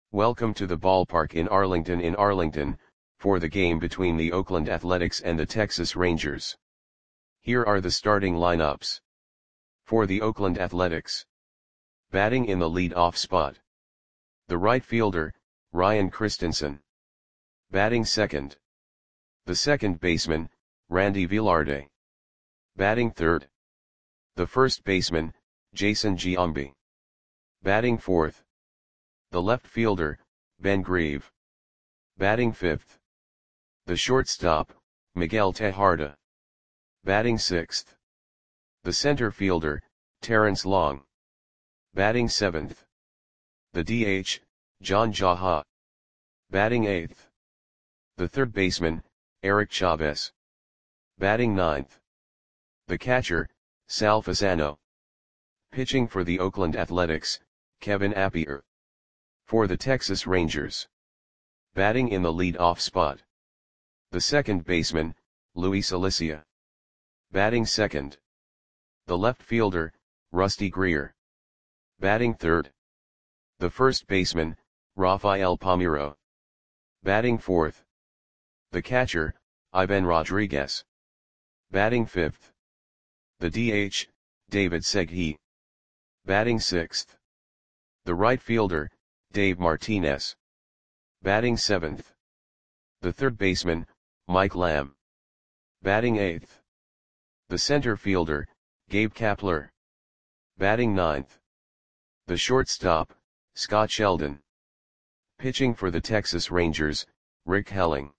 Welcome to the ballpark in Arlington, for the game between the Oakland Athletics and the Texas Rangers. Here are the starting lineups. For the Oakland Athletics. Batting in the lead-off spot. The right fielder, Ryan Christensen. Batting second. The second baseman, Randy Velarde. Batting third. The first baseman, Jason Giambi. Batting fourth. The left fielder, Ben Grieve. Batting fifth. The shortstop, Miguel Tejada. Batting sixth. The center fielder, Terrence Long. Batting seventh. The DH, John Jaha. Batting eighth. The third baseman, Eric Chavez. Batting ninth. The catcher, Sal Fasano. Pitching for the Oakland Athletics, Kevin Appier. For the Texas Rangers. Batting in the lead-off spot. The second baseman, Luis Alicia. Batting second. The left fielder, Rusty Greer. Batting third. The first baseman, Rafael Palmeiro. Batting fourth. The catcher, Ivan Rodriguez. Batting fifth. The DH, David Segui. Batting sixth. The right fielder, Dave Martinez. Batting seventh. The third baseman, Mike Lamb. Batting eighth. The center fielder, Gabe Kapler. Batting ninth. The shortstop, Scott Sheldon. Pitching for the Texas Rangers, Rick Helling.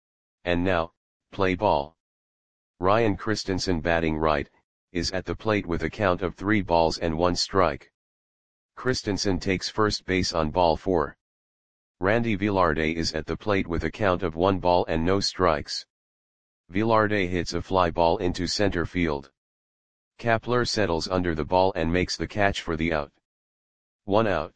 And now, play ball. Ryan Christensen, batting right, is at the plate with a count of 3 balls and 1 strike. Christensen takes first base on ball 4. Randy Velarde is at the plate with a count of 1 ball and no strikes. Velarde hits a fly ball into center field. Kapler settles under the ball and makes the catch for the out. 1 out.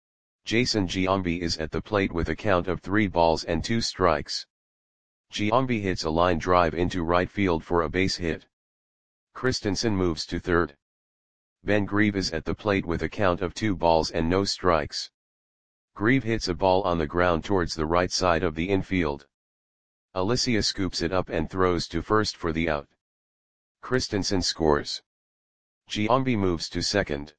Jason Giambi is at the plate with a count of 3 balls and 2 strikes. Giambi hits a line drive into right field for a base hit. Christensen moves to third. Ben Grieve is at the plate with a count of 2 balls and no strikes. Grieve hits a ball on the ground towards the right side of the infield. Alicia scoops it up and throws to first for the out. Christensen scores. Giambi moves to second.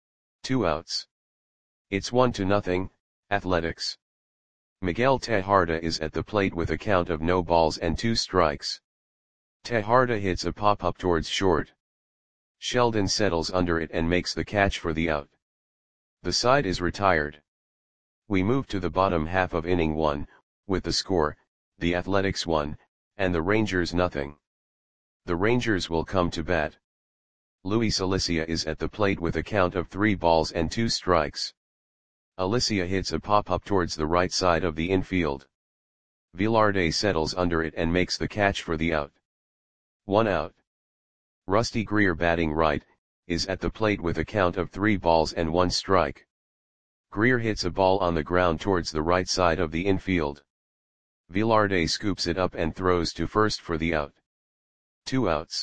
2 outs. It's 1-0, Athletics. Miguel Tejada is at the plate with a count of no balls and 2 strikes. Tejada hits a pop-up towards short. Sheldon settles under it and makes the catch for the out. The side is retired. We move to the bottom half of inning 1, with the score, the Athletics 1, and the Rangers 0. The Rangers will come to bat. Luis Alicia is at the plate with a count of 3 balls and 2 strikes. Alicia hits a pop-up towards the right side of the infield. Velarde settles under it and makes the catch for the out. 1 out. Rusty Greer, batting right, is at the plate with a count of 3 balls and 1 strike. Greer hits a ball on the ground towards the right side of the infield. Velarde scoops it up and throws to first for the out. 2 outs.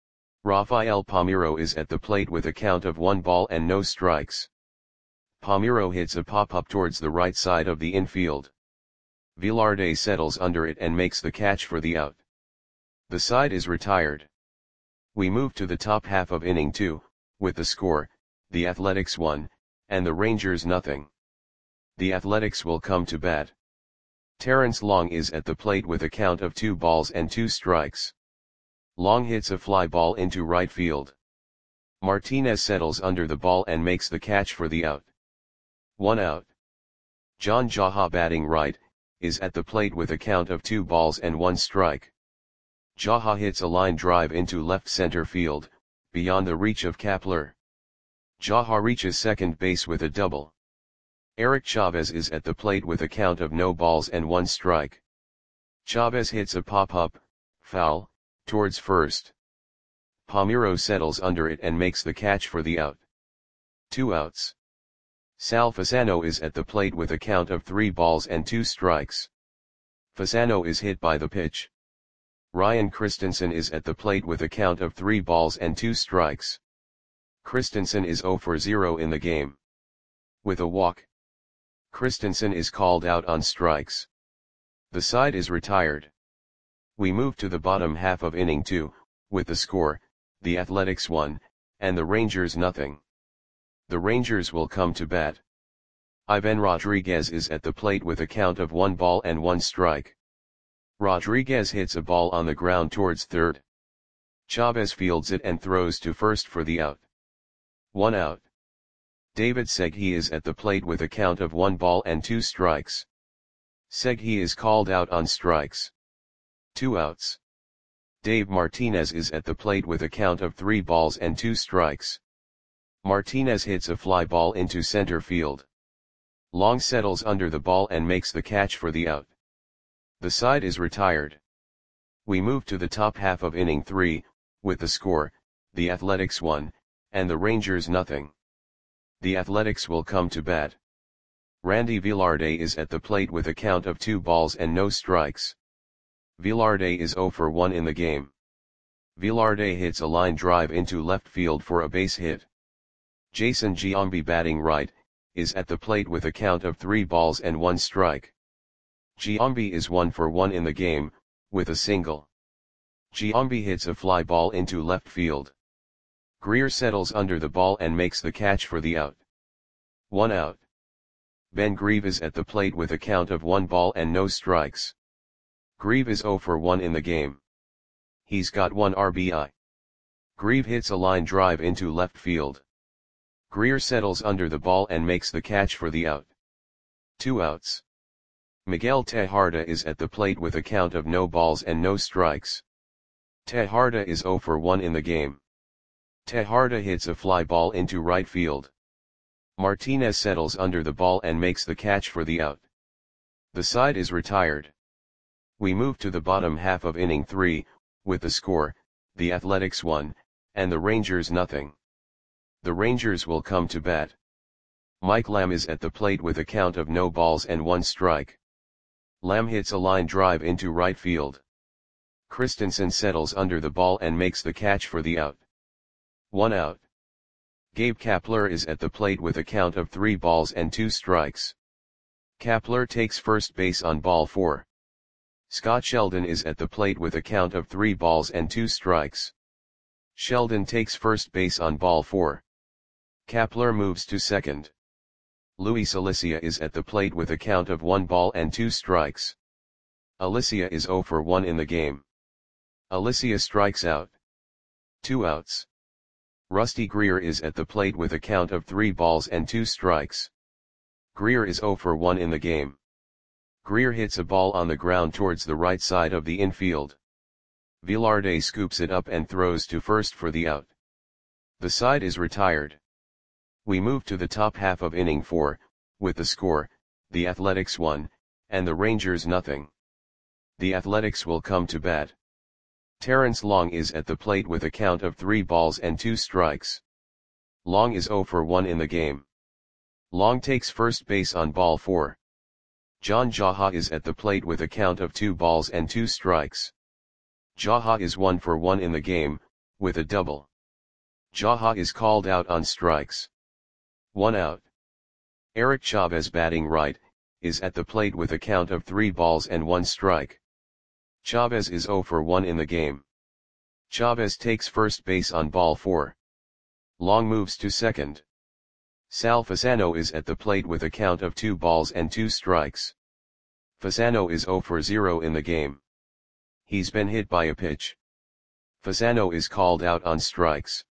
Rafael Palmeiro is at the plate with a count of 1 ball and no strikes. Palmeiro hits a pop-up towards the right side of the infield. Velarde settles under it and makes the catch for the out. The side is retired. We move to the top half of inning 2, with the score, the Athletics 1, and the Rangers 0. The Athletics will come to bat. Terrence Long is at the plate with a count of 2 balls and 2 strikes. Long hits a fly ball into right field. Martinez settles under the ball and makes the catch for the out. 1 out. John Jaha, batting right, is at the plate with a count of 2 balls and 1 strike. Jaha hits a line drive into left center field, beyond the reach of Kapler. Jaha reaches second base with a double. Eric Chavez is at the plate with a count of no balls and 1 strike. Chavez hits a pop-up, foul, towards first. Palmeiro settles under it and makes the catch for the out. 2 outs. Sal Fasano is at the plate with a count of 3 balls and 2 strikes. Fasano is hit by the pitch. Ryan Christensen is at the plate with a count of 3 balls and 2 strikes. Christensen is 0 for 0 in the game. With a walk. Christensen is called out on strikes. The side is retired. We move to the bottom half of inning 2, with the score, the Athletics 1, and the Rangers nothing. The Rangers will come to bat. Ivan Rodriguez is at the plate with a count of 1 ball and 1 strike. Rodriguez hits a ball on the ground towards third. Chavez fields it and throws to first for the out. 1 out. David Segui is at the plate with a count of 1 ball and 2 strikes. Segui is called out on strikes. 2 outs. Dave Martinez is at the plate with a count of 3 balls and 2 strikes. Martinez hits a fly ball into center field. Long settles under the ball and makes the catch for the out. The side is retired. We move to the top half of inning 3, with the score, the Athletics 1, and the Rangers nothing. The Athletics will come to bat. Randy Velarde is at the plate with a count of 2 balls and no strikes. Velarde is 0 for 1 in the game. Velarde hits a line drive into left field for a base hit. Jason Giambi, batting right, is at the plate with a count of 3 balls and 1 strike. Giambi is 1 for 1 in the game, with a single. Giambi hits a fly ball into left field. Greer settles under the ball and makes the catch for the out. 1 out. Ben Grieve is at the plate with a count of 1 ball and no strikes. Grieve is 0 for 1 in the game. He's got 1 RBI. Grieve hits a line drive into left field. Greer settles under the ball and makes the catch for the out. 2 outs. Miguel Tejada is at the plate with a count of no balls and no strikes. Tejada is 0 for 1 in the game. Tejada hits a fly ball into right field. Martinez settles under the ball and makes the catch for the out. The side is retired. We move to the bottom half of inning 3, with the score, the Athletics 1, and the Rangers nothing. The Rangers will come to bat. Mike Lamb is at the plate with a count of no balls and 1 strike. Lamb hits a line drive into right field. Christensen settles under the ball and makes the catch for the out. 1 out. Gabe Kapler is at the plate with a count of 3 balls and 2 strikes. Kapler takes first base on ball 4. Scott Sheldon is at the plate with a count of 3 balls and 2 strikes. Sheldon takes first base on ball 4. Kapler moves to second. Luis Alicia is at the plate with a count of 1 ball and 2 strikes. Alicia is 0 for 1 in the game. Alicia strikes out. 2 outs. Rusty Greer is at the plate with a count of 3 balls and 2 strikes. Greer is 0 for 1 in the game. Greer hits a ball on the ground towards the right side of the infield. Velarde scoops it up and throws to first for the out. The side is retired. We move to the top half of inning 4, with the score, the Athletics 1, and the Rangers nothing. The Athletics will come to bat. Terrence Long is at the plate with a count of 3 balls and 2 strikes. Long is 0 for 1 in the game. Long takes first base on ball 4. John Jaha is at the plate with a count of 2 balls and 2 strikes. Jaha is 1 for 1 in the game, with a double. Jaha is called out on strikes. 1 out. Eric Chavez, batting right, is at the plate with a count of 3 balls and 1 strike. Chavez is 0 for 1 in the game. Chavez takes first base on ball 4. Long moves to second. Sal Fasano is at the plate with a count of 2 balls and 2 strikes. Fasano is 0 for 0 in the game. He's been hit by a pitch. Fasano is called out on strikes.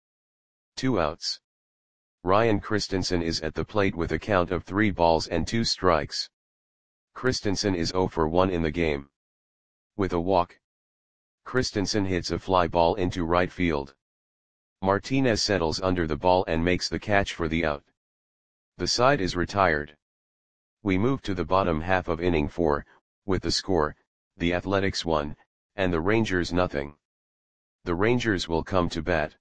2 outs. Ryan Christensen is at the plate with a count of 3 balls and 2 strikes. Christensen is 0 for 1 in the game. With a walk, Christensen hits a fly ball into right field. Martinez settles under the ball and makes the catch for the out. The side is retired. We move to the bottom half of inning 4, with the score, the Athletics 1, and the Rangers nothing. The Rangers will come to bat.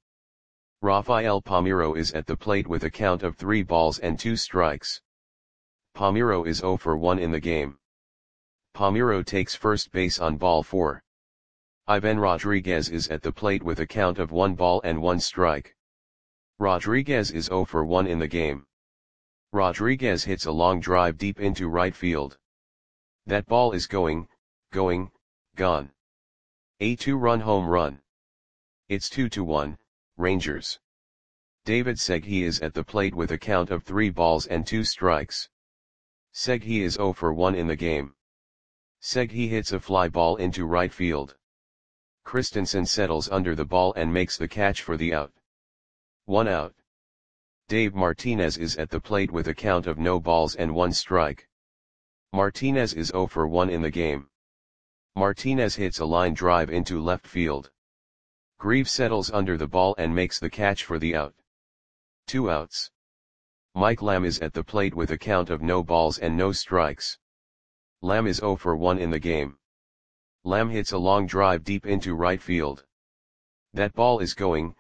Rafael Palmeiro is at the plate with a count of 3 balls and 2 strikes. Palmeiro is 0 for 1 in the game. Palmeiro takes first base on ball 4. Ivan Rodriguez is at the plate with a count of 1 ball and 1 strike. Rodriguez is 0 for 1 in the game. Rodriguez hits a long drive deep into right field. That ball is going, gone. A 2-run home run. It's 2-1, Rangers. David Segui is at the plate with a count of 3 balls and 2 strikes. Segui is 0 for 1 in the game. Segui hits a fly ball into right field. Christensen settles under the ball and makes the catch for the out. 1 out. Dave Martinez is at the plate with a count of no balls and 1 strike. Martinez is 0 for 1 in the game. Martinez hits a line drive into left field. Grieve settles under the ball and makes the catch for the out. 2 outs. Mike Lamb is at the plate with a count of no balls and no strikes. Lamb is 0 for 1 in the game. Lamb hits a long drive deep into right field. That ball is going,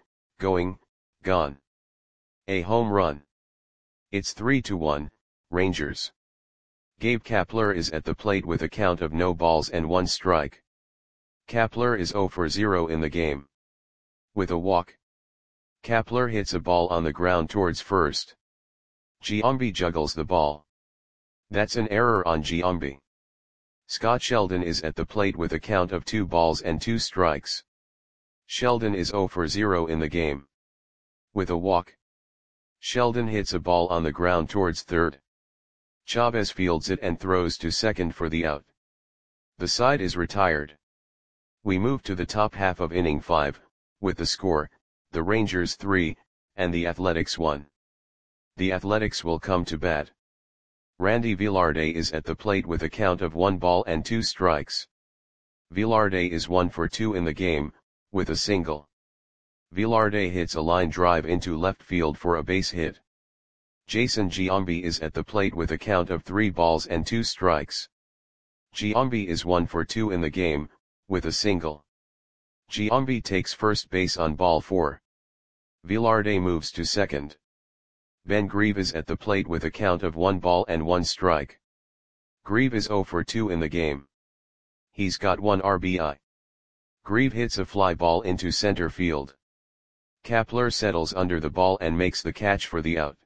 gone. A home run. It's 3-1, Rangers. Gabe Kapler is at the plate with a count of no balls and 1 strike. Kapler is 0 for 0 in the game. With a walk. Kapler hits a ball on the ground towards first. Giambi juggles the ball. That's an error on Giambi. Scott Sheldon is at the plate with a count of 2 balls and 2 strikes. Sheldon is 0 for 0 in the game. With a walk. Sheldon hits a ball on the ground towards third. Chavez fields it and throws to second for the out. The side is retired. We move to the top half of inning 5, with the score, the Rangers 3, and the Athletics 1. The Athletics will come to bat. Randy Velarde is at the plate with a count of 1 ball and 2 strikes. Velarde is 1 for 2 in the game, with a single. Velarde hits a line drive into left field for a base hit. Jason Giambi is at the plate with a count of 3 balls and 2 strikes. Giambi is 1 for 2 in the game, with a single. Giambi takes first base on ball 4. Velarde moves to second. Ben Grieve is at the plate with a count of 1 ball and 1 strike. Grieve is 0 for 2 in the game. He's got 1 RBI. Grieve hits a fly ball into center field. Kapler settles under the ball and makes the catch for the out.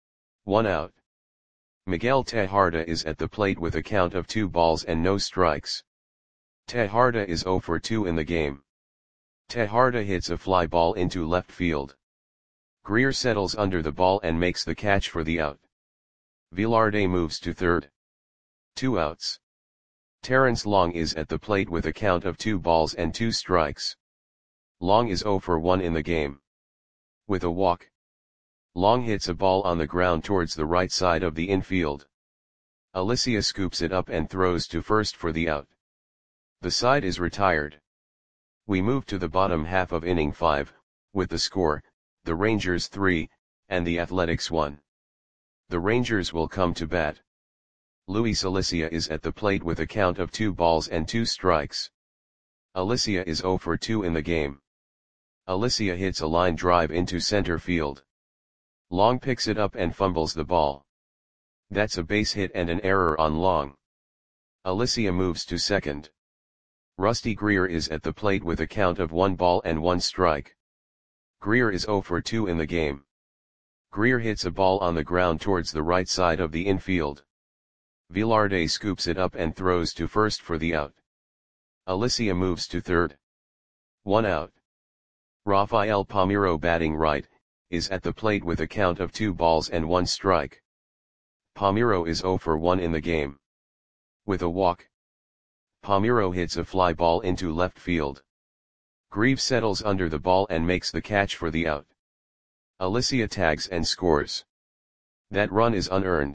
1 out. Miguel Tejada is at the plate with a count of 2 balls and no strikes. Tejada is 0 for 2 in the game. Tejada hits a fly ball into left field. Greer settles under the ball and makes the catch for the out. Velarde moves to third. 2 outs. Terrence Long is at the plate with a count of 2 balls and 2 strikes. Long is 0 for 1 in the game. With a walk. Long hits a ball on the ground towards the right side of the infield. Alicia scoops it up and throws to first for the out. The side is retired. We move to the bottom half of inning 5, with the score, the Rangers 3, and the Athletics 1. The Rangers will come to bat. Luis Alicia is at the plate with a count of 2 balls and 2 strikes. Alicia is 0 for 2 in the game. Alicia hits a line drive into center field. Long picks it up and fumbles the ball. That's a base hit and an error on Long. Alicia moves to second. Rusty Greer is at the plate with a count of 1 ball and 1 strike. Greer is 0 for 2 in the game. Greer hits a ball on the ground towards the right side of the infield. Velarde scoops it up and throws to first for the out. Alicia moves to third. 1 out. Rafael Palmeiro, batting right, is at the plate with a count of 2 balls and 1 strike. Palmeiro is 0 for 1 in the game. With a walk. Palmeiro hits a fly ball into left field. Grieve settles under the ball and makes the catch for the out. Alicia tags and scores. That run is unearned.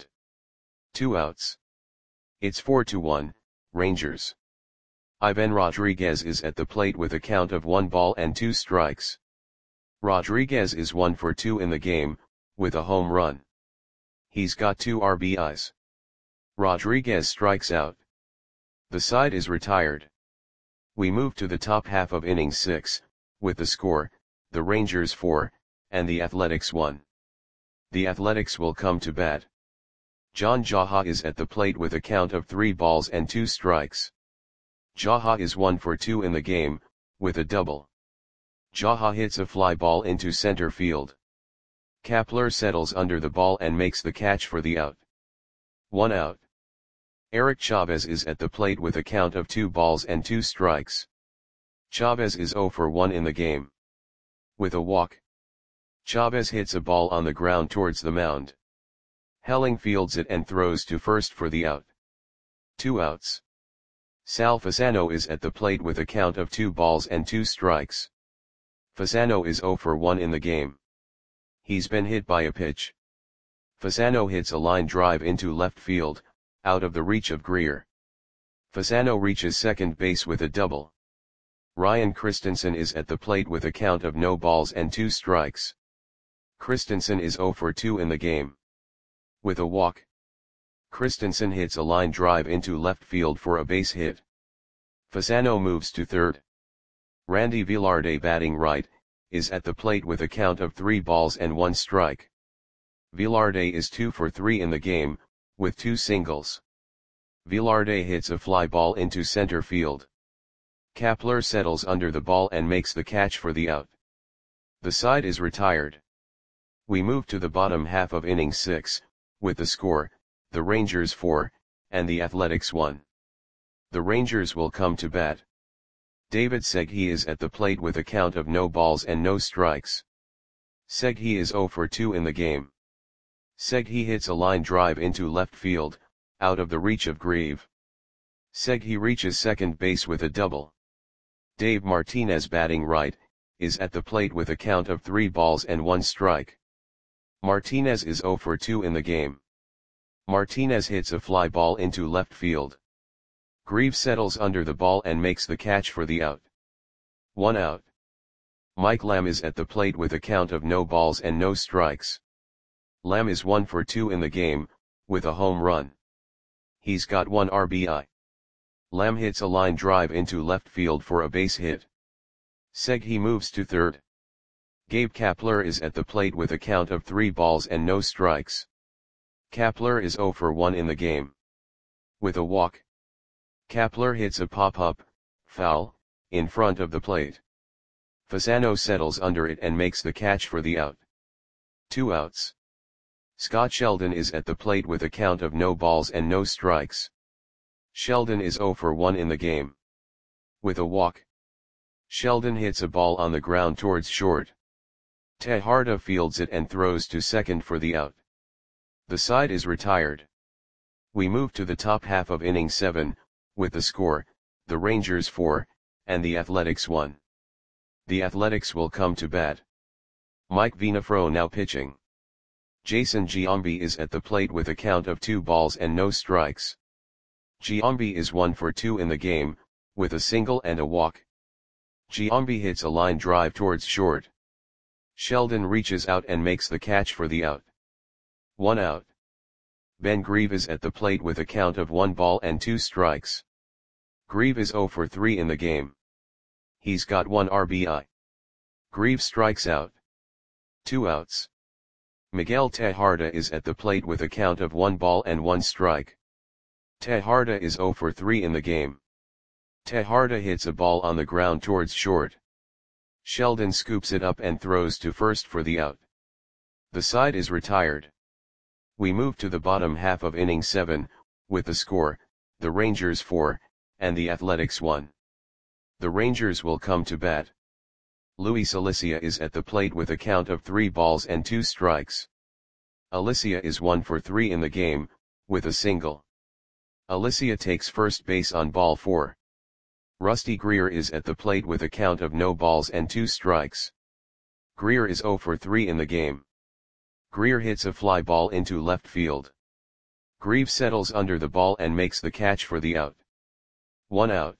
2 outs. It's 4-1, Rangers. Ivan Rodriguez is at the plate with a count of 1 ball and 2 strikes. Rodriguez is 1 for 2 in the game, with a home run. He's got 2 RBIs. Rodriguez strikes out. The side is retired. We move to the top half of inning 6, with the score, the Rangers 4, and the Athletics 1. The Athletics will come to bat. John Jaha is at the plate with a count of 3 balls and 2 strikes. Jaha is 1 for 2 in the game, with a double. Jaha hits a fly ball into center field. Kapler settles under the ball and makes the catch for the out. 1 out. Eric Chavez is at the plate with a count of 2 balls and 2 strikes. Chavez is 0 for 1 in the game. With a walk, Chavez hits a ball on the ground towards the mound. Helling fields it and throws to first for the out. 2 outs. Sal Fasano is at the plate with a count of 2 balls and 2 strikes. Fasano is 0 for 1 in the game. He's been hit by a pitch. Fasano hits a line drive into left field, out of the reach of Greer. Fasano reaches second base with a double. Ryan Christensen is at the plate with a count of no balls and 2 strikes. Christensen is 0 for 2 in the game. With a walk, Christensen hits a line drive into left field for a base hit. Fasano moves to third. Randy Velarde, batting right, is at the plate with a count of 3 balls and 1 strike. Velarde is 2 for 3 in the game, with 2 singles. Velarde hits a fly ball into center field. Kapler settles under the ball and makes the catch for the out. The side is retired. We move to the bottom half of inning 6, with the score, the Rangers 4, and the Athletics 1. The Rangers will come to bat. David Segui is at the plate with a count of no balls and no strikes. Segui is 0 for 2 in the game. Segui hits a line drive into left field, out of the reach of Grieve. Segui reaches second base with a double. Dave Martinez, batting right, is at the plate with a count of 3 balls and 1 strike. Martinez is 0 for 2 in the game. Martinez hits a fly ball into left field. Grieve settles under the ball and makes the catch for the out. 1 out. Mike Lamb is at the plate with a count of no balls and no strikes. Lamb is 1 for 2 in the game, with a home run. He's got 1 RBI. Lamb hits a line drive into left field for a base hit. Segui moves to third. Gabe Kapler is at the plate with a count of 3 balls and no strikes. Kapler is 0 for 1 in the game. With a walk, Kapler hits a pop-up, foul, in front of the plate. Fasano settles under it and makes the catch for the out. 2 outs. Scott Sheldon is at the plate with a count of no balls and no strikes. Sheldon is 0 for 1 in the game. With a walk, Sheldon hits a ball on the ground towards short. Tejada fields it and throws to second for the out. The side is retired. We move to the top half of inning 7, with the score, the Rangers 4, and the Athletics 1. The Athletics will come to bat. Mike Vinafro now pitching. Jason Giambi is at the plate with a count of 2 balls and no strikes. Giambi is 1 for 2 in the game, with a single and a walk. Giambi hits a line drive towards short. Sheldon reaches out and makes the catch for the out. 1 out. Ben Grieve is at the plate with a count of 1 ball and 2 strikes. Grieve is 0 for 3 in the game. He's got 1 RBI. Grieve strikes out. 2 outs. Miguel Tejada is at the plate with a count of 1 ball and 1 strike. Tejada is 0 for 3 in the game. Tejada hits a ball on the ground towards short. Sheldon scoops it up and throws to first for the out. The side is retired. We move to the bottom half of inning 7, with the score, the Rangers 4, and the Athletics 1. The Rangers will come to bat. Luis Alicia is at the plate with a count of 3 balls and 2 strikes. Alicia is 1 for 3 in the game, with a single. Alicia takes first base on ball 4. Rusty Greer is at the plate with a count of no balls and 2 strikes. Greer is 0 for 3 in the game. Greer hits a fly ball into left field. Grieve settles under the ball and makes the catch for the out. 1 out.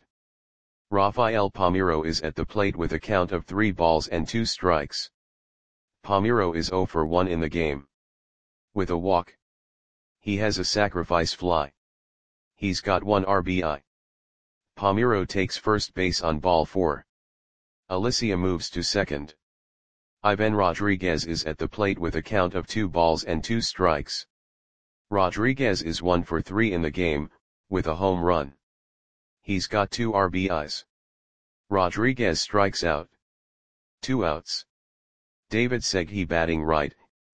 Rafael Palmeiro is at the plate with a count of 3 balls and 2 strikes. Palmeiro is 0 for 1 in the game. With a walk, he has a sacrifice fly. He's got 1 RBI. Palmeiro takes first base on ball 4. Alicia moves to second. Ivan Rodriguez is at the plate with a count of 2 balls and 2 strikes. Rodriguez is 1 for 3 in the game, with a home run. He's got 2 RBIs. Rodriguez strikes out. 2 outs. David Segui, batting right,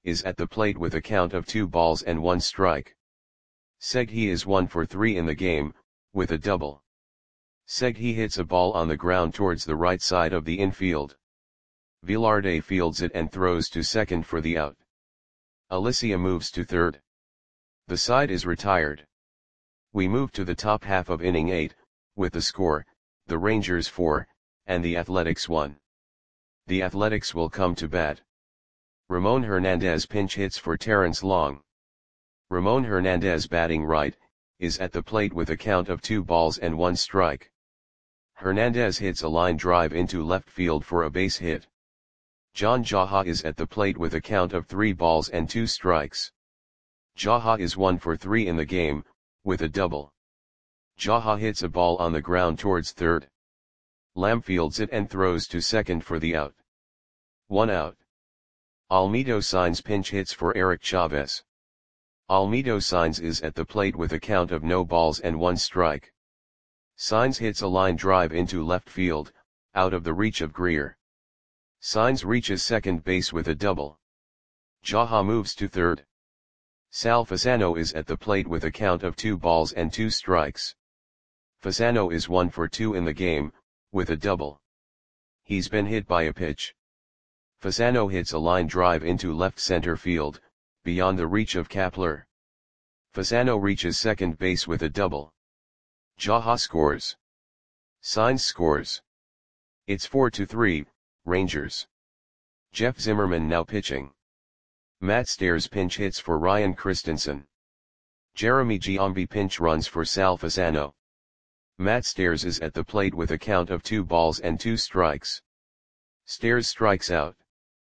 is at the plate with a count of 2 balls and 1 strike. Seghi is 1 for 3 in the game, with a double. Seghi hits a ball on the ground towards the right side of the infield. Velarde fields it and throws to second for the out. Alicia moves to third. The side is retired. We move to the top half of inning 8, with the score, the Rangers 4, and the Athletics 1. The Athletics will come to bat. Ramon Hernandez pinch hits for Terrence Long. Ramon Hernandez, batting right, is at the plate with a count of 2 balls and 1 strike. Hernandez hits a line drive into left field for a base hit. John Jaha is at the plate with a count of 3 balls and 2 strikes. Jaha is 1 for 3 in the game, with a double. Jaha hits a ball on the ground towards third. Lamb fields it and throws to second for the out. 1 out. Almedo Sainz pinch hits for Eric Chavez. Almedo Sainz is at the plate with a count of no balls and 1 strike. Sainz hits a line drive into left field, out of the reach of Greer. Sainz reaches second base with a double. Jaha moves to third. Sal Fasano is at the plate with a count of 2 balls and 2 strikes. Fasano is 1 for 2 in the game, with a double. He's been hit by a pitch. Fasano hits a line drive into left center field, beyond the reach of Kapler. Fasano reaches second base with a double. Jaha scores. Sainz scores. It's 4-3, Rangers. Jeff Zimmerman now pitching. Matt Stairs pinch hits for Ryan Christensen. Jeremy Giambi pinch runs for Sal Fasano. Matt Stairs is at the plate with a count of 2 balls and 2 strikes. Stairs strikes out.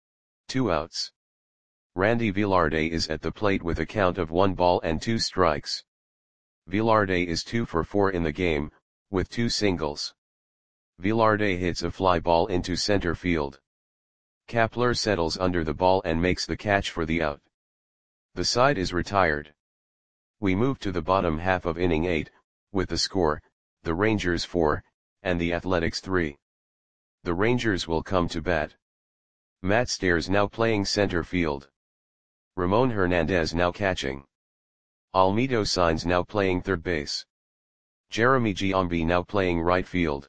2 outs. Randy Velarde is at the plate with a count of 1 ball and 2 strikes. Velarde is 2 for 4 in the game, with 2 singles. Velarde hits a fly ball into center field. Kapler settles under the ball and makes the catch for the out. The side is retired. We move to the bottom half of inning 8, with the score, the Rangers 4, and the Athletics 3. The Rangers will come to bat. Matt Stairs now playing center field. Ramon Hernandez now catching. Almedo Sainz now playing third base. Jeremy Giambi now playing right field.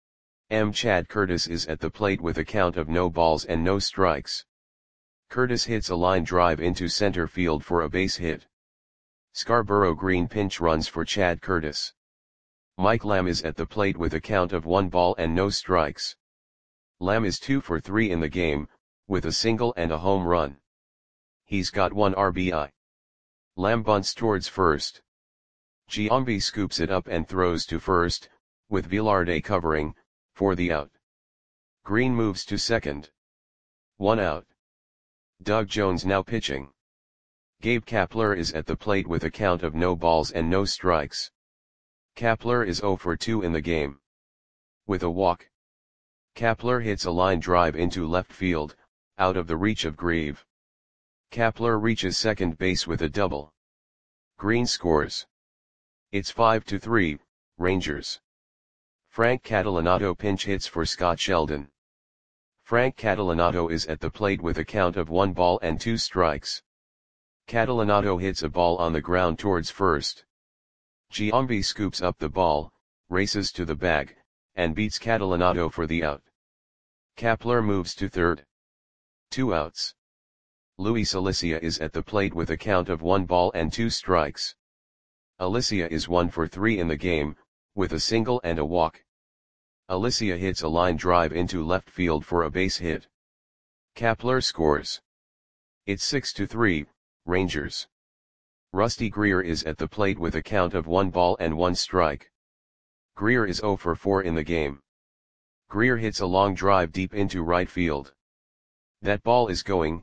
Chad Curtis is at the plate with a count of no balls and no strikes. Curtis hits a line drive into center field for a base hit. Scarborough Green pinch runs for Chad Curtis. Mike Lamb is at the plate with a count of 1 ball and no strikes. Lamb is 2 for 3 in the game, with a single and a home run. He's got 1 RBI. Lamb bunts towards first. Giambi scoops it up and throws to first, with Velarde covering, for the out. Green moves to second. 1 out. Doug Jones now pitching. Gabe Kapler is at the plate with a count of no balls and no strikes. Kapler is 0 for 2 in the game. With a walk. Kapler hits a line drive into left field, out of the reach of Grieve. Kapler reaches second base with a double. Green scores. It's 5-3, Rangers. Frank Catalanato pinch hits for Scott Sheldon. Frank Catalanato is at the plate with a count of 1 ball and 2 strikes. Catalanato hits a ball on the ground towards first. Giambi scoops up the ball, races to the bag, and beats Catalanato for the out. Kapler moves to third. 2 outs. Luis Alicia is at the plate with a count of 1 ball and 2 strikes. Alicia is 1 for 3 in the game, with a single and a walk. Alicia hits a line drive into left field for a base hit. Kapler scores. It's 6-3, Rangers. Rusty Greer is at the plate with a count of 1 ball and 1 strike. Greer is 0 for 4 in the game. Greer hits a long drive deep into right field. That ball is gone.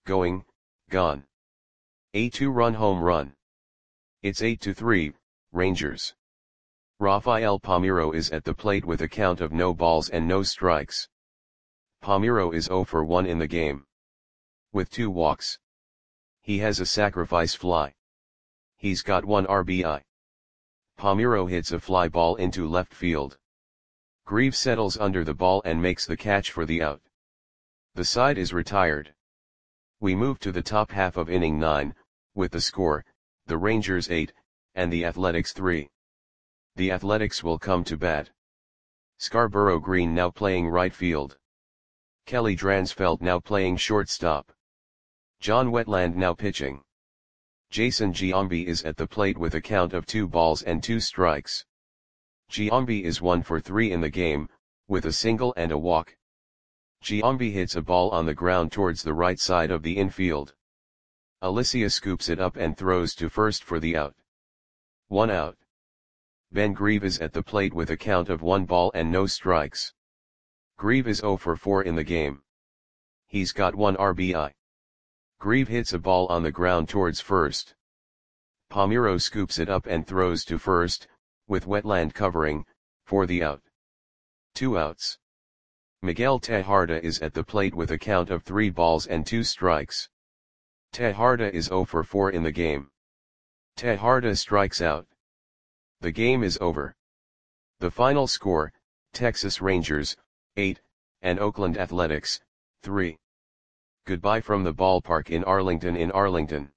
A 2-run home run. It's 8-3, Rangers. Rafael Palmeiro is at the plate with a count of no balls and no strikes. Palmeiro is 0 for 1 in the game. With 2 walks. He has a sacrifice fly. He's got 1 RBI. Palmeiro hits a fly ball into left field. Grieve settles under the ball and makes the catch for the out. The side is retired. We move to the top half of inning 9, with the score, the Rangers 8, and the Athletics 3. The Athletics will come to bat. Scarborough Green now playing right field. Kelly Dransfeld now playing shortstop. John Wetland now pitching. Jason Giambi is at the plate with a count of 2 balls and 2 strikes. Giambi is 1 for 3 in the game, with a single and a walk. Giambi hits a ball on the ground towards the right side of the infield. Alicia scoops it up and throws to first for the out. 1 out. Ben Grieve is at the plate with a count of 1 ball and no strikes. Grieve is 0 for 4 in the game. He's got 1 RBI. Grieve hits a ball on the ground towards first. Palmeiro scoops it up and throws to first, with Wetland covering, for the out. 2 outs. Miguel Tejada is at the plate with a count of 3 balls and 2 strikes. Tejada is 0 for 4 in the game. Tejada strikes out. The game is over. The final score, Texas Rangers, 8, and Oakland Athletics, 3. Goodbye from the ballpark in Arlington.